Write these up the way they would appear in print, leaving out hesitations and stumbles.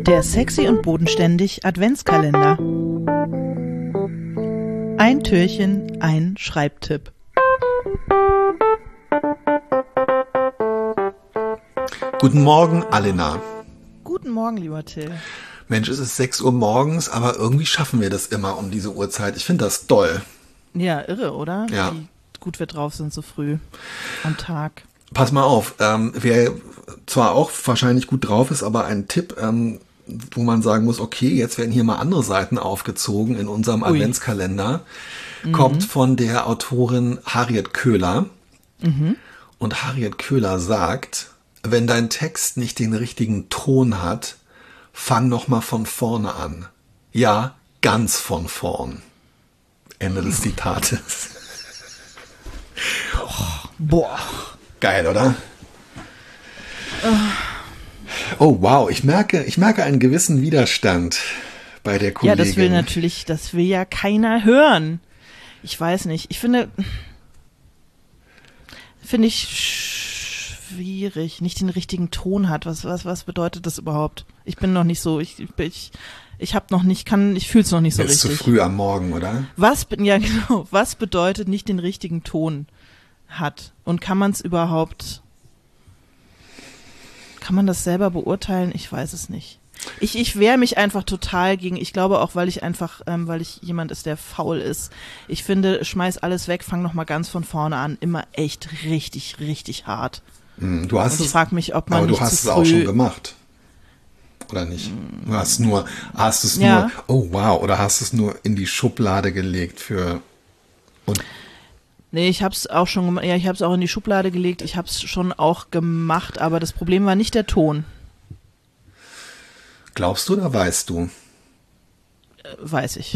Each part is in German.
Der sexy und bodenständig Adventskalender. Ein Türchen, ein Schreibtipp. Guten Morgen, Alena. Guten Morgen, lieber Till. Mensch, es ist 6 Uhr morgens, aber irgendwie schaffen wir das immer um diese Uhrzeit. Ich finde das toll. Ja, irre, oder? Ja. Wie gut wir drauf sind so früh am Tag. Pass mal auf, wer zwar auch wahrscheinlich gut drauf ist, aber ein Tipp, wo man sagen muss, okay, jetzt werden hier mal andere Seiten aufgezogen in unserem Adventskalender, kommt von der Autorin Harriet Köhler. Und Harriet Köhler sagt, wenn dein Text nicht den richtigen Ton hat, fang noch mal von vorne an. Ja, ganz von vorn. Ende des Zitates. Boah. Geil, oder? Oh, wow. Ich merke einen gewissen Widerstand bei der Kollegin. Ja, das will ja keiner hören. Ich weiß nicht. Ich finde ich schwierig. Nicht den richtigen Ton hat. Was bedeutet das überhaupt? Ich bin noch nicht so, ich fühle es noch nicht so Jetzt richtig. zu früh am Morgen, oder? Was bedeutet nicht den richtigen Ton hat? Und kann man das selber beurteilen? Ich weiß es nicht. Ich wehre mich einfach total gegen, ich glaube auch, weil ich jemand ist, der faul ist. Ich finde, schmeiß alles weg, fang nochmal ganz von vorne an. Immer echt richtig, richtig hart. Du hast Und ich frage mich, ob man aber nicht du hast zu es früh auch schon gemacht. Oder nicht? Du hast es nur, Ja. oh wow, oder hast es nur in die Schublade gelegt Nee, ich hab's auch schon gemacht. Ja, ich hab's auch in die Schublade gelegt. Ich hab's schon auch gemacht, aber das Problem war nicht der Ton. Glaubst du oder weißt du? Weiß ich.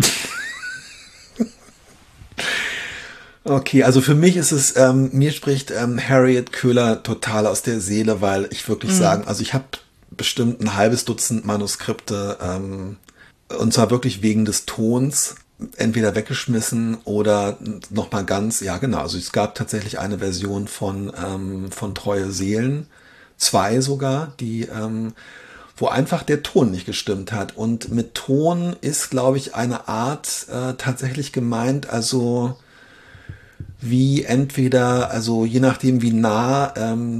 Okay, also für mich ist es, mir spricht Harriet Köhler total aus der Seele, weil ich wirklich sagen, also ich habe bestimmt ein halbes Dutzend Manuskripte, und zwar wirklich wegen des Tons, entweder weggeschmissen oder nochmal ganz, ja genau, also es gab tatsächlich eine Version von Treue Seelen, 2 sogar, die, wo einfach der Ton nicht gestimmt hat. Und mit Ton ist, glaube ich, eine Art tatsächlich gemeint, also wie entweder, also je nachdem wie nah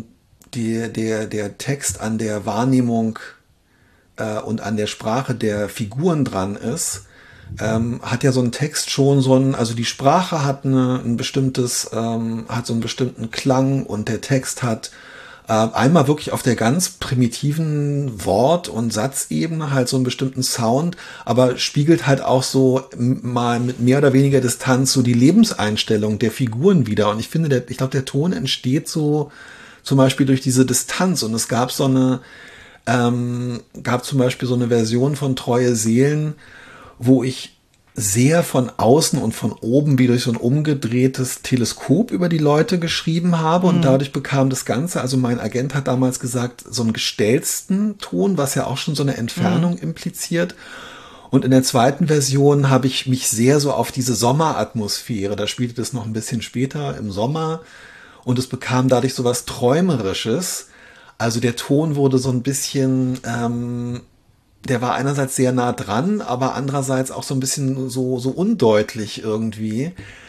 der Text an der Wahrnehmung und an der Sprache der Figuren dran ist, hat ja so ein Text schon also die Sprache hat hat so einen bestimmten Klang und der Text hat einmal wirklich auf der ganz primitiven Wort- und Satzebene halt so einen bestimmten Sound, aber spiegelt halt auch so mal mit mehr oder weniger Distanz so die Lebenseinstellung der Figuren wieder. Und ich finde, ich glaube, der Ton entsteht so zum Beispiel durch diese Distanz. Und es gab zum Beispiel so eine Version von Treue Seelen, wo ich sehr von außen und von oben wie durch so ein umgedrehtes Teleskop über die Leute geschrieben habe und dadurch bekam das Ganze, also mein Agent hat damals gesagt, so einen gestelzten Ton, was ja auch schon so eine Entfernung impliziert. Und in der zweiten Version habe ich mich sehr so auf diese Sommeratmosphäre, da spielte das noch ein bisschen später im Sommer und es bekam dadurch so was Träumerisches. Also der Ton wurde so ein bisschen der war einerseits sehr nah dran, aber andererseits auch so ein bisschen so undeutlich irgendwie.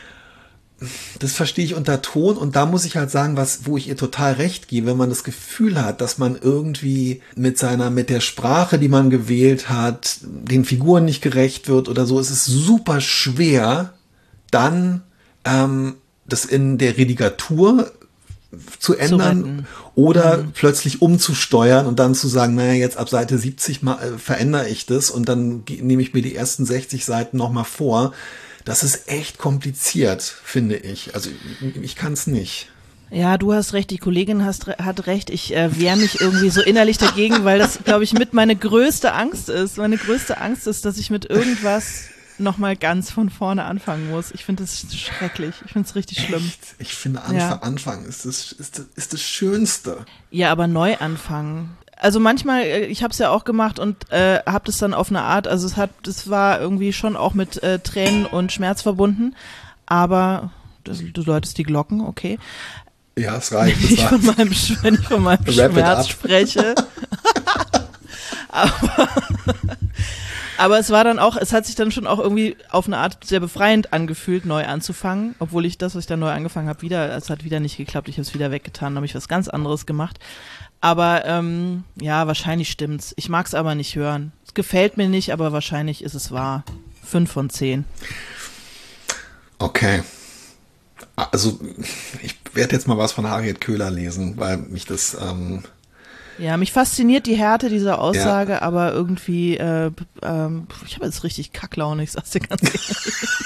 Das verstehe ich unter Ton und da muss ich halt sagen, wo ich ihr total recht gebe, wenn man das Gefühl hat, dass man irgendwie mit der Sprache, die man gewählt hat, den Figuren nicht gerecht wird oder so, es ist super schwer, dann das in der Redigatur zu ändern oder plötzlich umzusteuern und dann zu sagen, naja, jetzt ab Seite 70 verändere ich das und dann nehme ich mir die ersten 60 Seiten nochmal vor. Das ist echt kompliziert, finde ich. Also ich kann es nicht. Ja, du hast recht, die Kollegin hat recht. Ich wehre mich irgendwie so innerlich dagegen, weil das, glaube ich, mit meine größte Angst ist. Meine größte Angst ist, dass ich mit irgendwas nochmal ganz von vorne anfangen muss. Ich finde das schrecklich. Ich finde es richtig schlimm. Ich finde Anfang ist das Schönste. Ja, aber neu anfangen. Also manchmal, ich habe es ja auch gemacht und habe das dann auf eine Art, also das war irgendwie schon auch mit Tränen und Schmerz verbunden, aber du läutest die Glocken, okay. Ja, es reicht. Wenn ich von meinem Schmerz spreche. Aber es war dann auch, es hat sich dann schon auch irgendwie auf eine Art sehr befreiend angefühlt, neu anzufangen, obwohl ich das, was ich dann neu angefangen habe, es hat wieder nicht geklappt, ich habe es wieder weggetan, habe ich was ganz anderes gemacht. Aber ja, wahrscheinlich stimmt's. Ich mag's aber nicht hören. Es gefällt mir nicht, aber wahrscheinlich ist es wahr. 5 von 10. Okay. Also ich werde jetzt mal was von Harriet Köhler lesen, weil mich das... Ja, mich fasziniert die Härte dieser Aussage, aber irgendwie, ich habe jetzt richtig Kacklaune, ich sag's dir ganz ehrlich.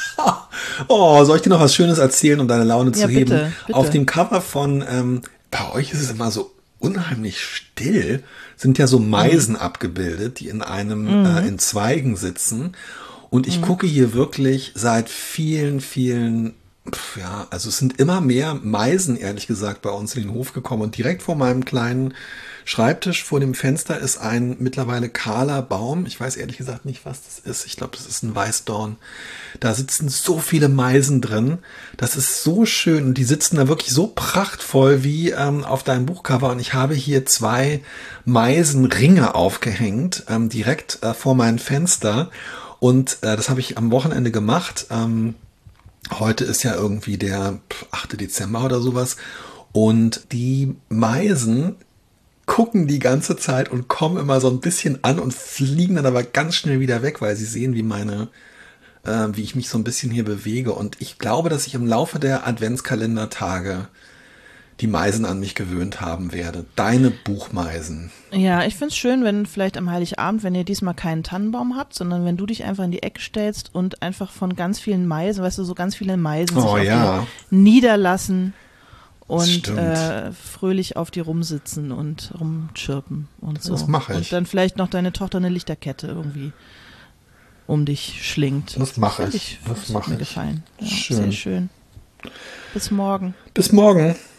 Oh, soll ich dir noch was Schönes erzählen, um deine Laune zu heben? Bitte. Auf dem Cover von, bei euch ist es immer so unheimlich still, sind ja so Meisen abgebildet, die in in Zweigen sitzen. Und ich gucke hier wirklich seit vielen, vielen, also es sind immer mehr Meisen, ehrlich gesagt, bei uns in den Hof gekommen. Und direkt vor meinem kleinen Schreibtisch vor dem Fenster ist ein mittlerweile kahler Baum. Ich weiß ehrlich gesagt nicht, was das ist. Ich glaube, das ist ein Weißdorn. Da sitzen so viele Meisen drin. Das ist so schön. Und die sitzen da wirklich so prachtvoll wie auf deinem Buchcover. Und ich habe hier 2 Meisenringe aufgehängt, direkt vor meinem Fenster. Und das habe ich am Wochenende gemacht. Heute ist ja irgendwie der 8. Dezember oder sowas. Und die Meisen gucken die ganze Zeit und kommen immer so ein bisschen an und fliegen dann aber ganz schnell wieder weg, weil sie sehen, wie ich mich so ein bisschen hier bewege. Und ich glaube, dass ich im Laufe der Adventskalendertage die Meisen an mich gewöhnt haben werde. Deine Buchmeisen. Ja, ich find's schön, wenn vielleicht am Heiligabend, wenn ihr diesmal keinen Tannenbaum habt, sondern wenn du dich einfach in die Ecke stellst und einfach von ganz vielen Meisen, weißt du, so ganz viele Meisen sich auf dir niederlassen und fröhlich auf die rumsitzen und rumchirpen und so. Das mache ich. Und dann vielleicht noch deine Tochter eine Lichterkette irgendwie um dich schlingt. Das mache ich. Das hat mir gefallen. Ja, schön. Sehr schön. Bis morgen. Bis morgen.